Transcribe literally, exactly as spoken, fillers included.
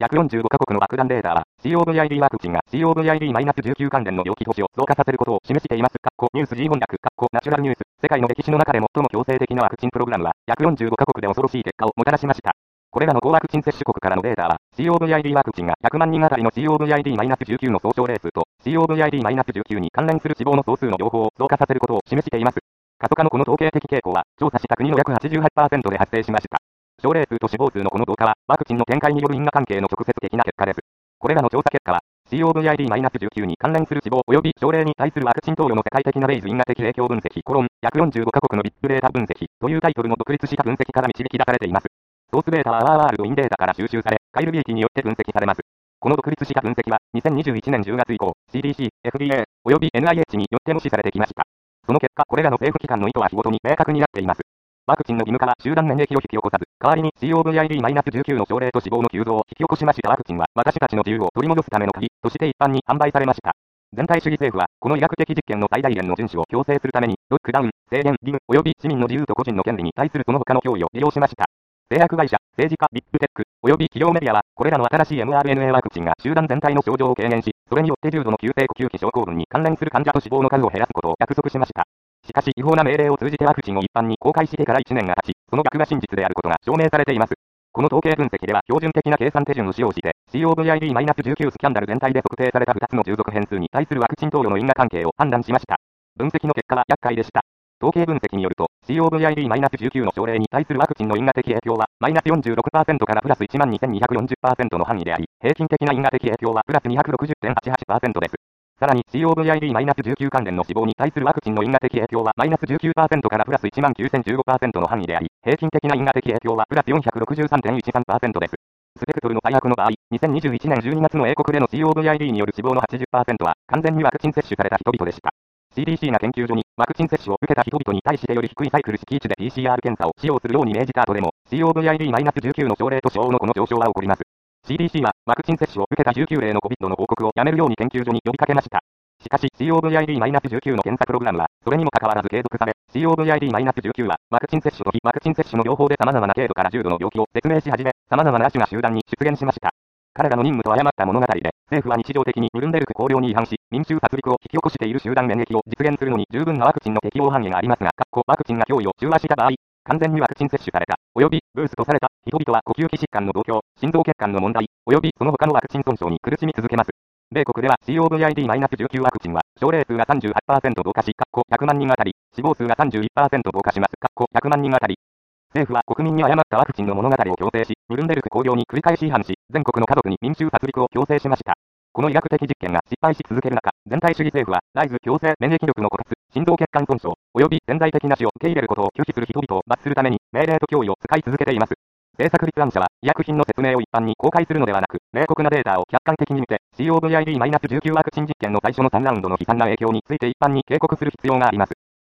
約よんじゅうごカ国の爆弾データは、コビド ワクチンが コビド じゅうきゅう 関連の病気保持を増加させることを示しています。ニュース G 翻訳、ナチュラルニュース、世界の歴史の中で最も強制的なワクチンプログラムは、約よんじゅうごカ国で恐ろしい結果をもたらしました。これらの高ワクチン接種国からのデータは、コビド ワクチンがひゃくまん人あたりの コビド じゅうきゅう の総症例数と、コビド じゅうきゅう に関連する死亡の総数の両方を増加させることを示しています。過疎化のこの統計的傾向は、調査した国の約 はちじゅうはちパーセント で発生しました。症例数と死亡数のこの増加は、ワクチンの展開による因果関係の直接的な結果です。これらの調査結果は、コビド じゅうきゅう に関連する死亡及び症例に対するワクチン投与の世界的なベイズ因果的影響分析、コロン、約よんじゅうごカ国のビッグデータ分析というタイトルの独立した分析から導き出されています。ソースデータはアワーワールドインデータから収集され、カイルビーティによって分析されます。この独立した分析は、にせんにじゅういちねんじゅうがつ以降、シーディーシー、エフディーエー、及び エヌアイエイチ によって無視されてきました。その結果、これらの政府機関の意図は日ごとに明確になっています。ワクチンの義務化は集団免疫を引き起こさず、代わりに コビド じゅうきゅう の症例と死亡の急増を引き起こしました。ワクチンは私たちの自由を取り戻すための鍵として一般に販売されました。全体主義政府は、この医学的実験の最大限の遵守を強制するために、ロックダウン、制限、義務、及び市民の自由と個人の権利に対するその他の脅威を利用しました。製薬会社、政治家、ビッグテック、及び企業メディアは、これらの新しい エムアールエヌエー ワクチンが集団全体の症状を軽減し、それによって重度の急性呼吸器症候群に関連する患者と死亡の数を減らすことを約束しました。しかし、違法な命令を通じてワクチンを一般に公開してからいちねんが経ち、その逆が真実であることが証明されています。この統計分析では、標準的な計算手順を使用して、コビド じゅうきゅう スキャンダル全体で測定されたふたつの従属変数に対するワクチン投与の因果関係を判断しました。分析の結果は厄介でした。統計分析によると、コビド じゅうきゅう の症例に対するワクチンの因果的影響は、マイナス よんじゅうろくパーセント からプラス いちまんにせんにひゃくよんじゅっパーセント の範囲であり、平均的な因果的影響はプラス にひゃくろくじゅってんはちはちパーセント です。さらに コビド じゅうきゅう 関連の死亡に対するワクチンの因果的影響はマイナス じゅうきゅうパーセント からプラス いちまんきゅうせんじゅうごパーセント の範囲であり、平均的な因果的影響はプラス よんひゃくろくじゅうさんてんいちさんパーセント です。スペクトルの最悪の場合、にせんにじゅういちねんじゅうにがつの英国での コビド による死亡の はちじゅっパーセント は完全にワクチン接種された人々でした。シーディーシー が研究所にワクチン接種を受けた人々に対してより低いサイクル式値で ピーシーアール 検査を使用するように命じた後でも、コビド じゅうきゅう の症例と死亡のこの上昇は起こります。シーディーシー はワクチン接種を受けたじゅうきゅう例の COVID の報告をやめるように研究所に呼びかけました。しかし コビド じゅうきゅう の検査プログラムは、それにもかかわらず継続され、コビド じゅうきゅう は、ワクチン接種と非ワクチン接種の両方で様々な軽度から重度の病気を説明し始め、様々な亜種が集団に出現しました。彼らの任務と誤った物語で、政府は日常的にヌルンベルク綱領に違反し、民衆殺戮を引き起こしている集団免疫を実現するのに十分なワクチンの適用範囲がありますが、ワクチンが脅威を中和した場合、完全にワクチン接種された、及びブーストされた人々は呼吸器疾患の同居、心臓血管の問題、及びその他のワクチン損傷に苦しみ続けます。米国では コビド じゅうきゅう ワクチンは、症例数が さんじゅうはちパーセント 増加し、ひゃくまん人あたり、死亡数が さんじゅういちパーセント 増加します。ひゃくまん人あたり。政府は国民に誤ったワクチンの物語を強制し、ヌルンベルク綱領に繰り返し違反し、全国の家族に民衆殺戮を強制しました。この医学的実験が失敗し続ける中、全体主義政府は、ライズ強制免疫力の枯渇、心臓血管損傷、及び潜在的な死を受け入れることを拒否する人々を罰するために、命令と脅威を使い続けています。政策立案者は、医薬品の説明を一般に公開するのではなく、明確なデータを客観的に見て、コビド じゅうきゅう ワクチン実験の最初のさんラウンドの悲惨な影響について一般に警告する必要があります。